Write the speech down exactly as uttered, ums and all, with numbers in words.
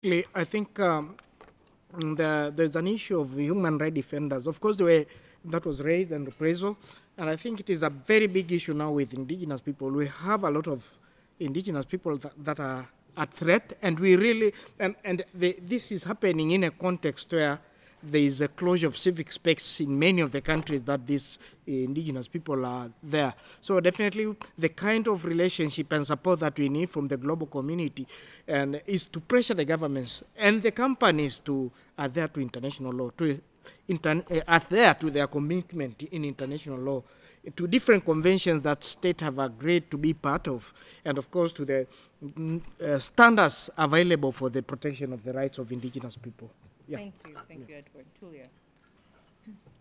I think um, the, there's an issue of human rights defenders. Of course, the way that was raised and appraisal, and I think it is a very big issue now with indigenous people. We have a lot of indigenous people that, that are at threat, and we really, and, and the, this is happening in a context where there is a closure of civic space in many of the countries that these uh, indigenous people are there. So definitely the kind of relationship and support that we need from the global community and is to pressure the governments and the companies to adhere to international law, to intern, uh, adhere to their commitment in international law, to different conventions that states have agreed to be part of, and of course to the mm, uh, standards available for the protection of the rights of indigenous people. Yeah. Thank you. Thank you, Edward. Tulia.